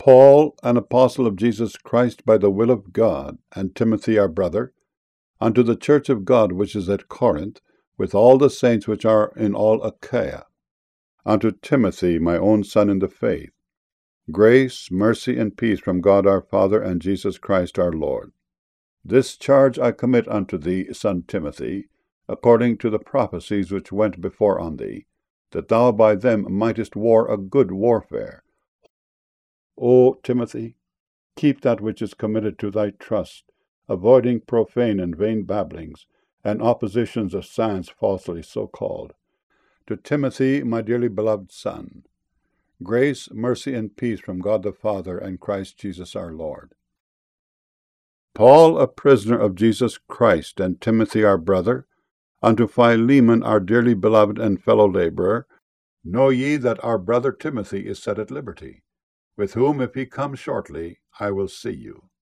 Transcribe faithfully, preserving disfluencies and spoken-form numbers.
Paul, an apostle of Jesus Christ by the will of God, and Timothy our brother, unto the church of God which is at Corinth, with all the saints which are in all Achaia. Unto Timothy, my own son in the faith, grace, mercy, and peace from God our Father and Jesus Christ our Lord. This charge I commit unto thee, son Timothy, according to the prophecies which went before on thee, that thou by them mightest war a good warfare. O Timothy, keep that which is committed to thy trust, avoiding profane and vain babblings, and oppositions of science falsely so called. To Timothy, my dearly beloved son, grace, mercy, and peace from God the Father and Christ Jesus our Lord. Paul, a prisoner of Jesus Christ, and Timothy our brother, unto Philemon our dearly beloved and fellow laborer, know ye that our brother Timothy is set at liberty, with whom, if he come shortly, I will see you.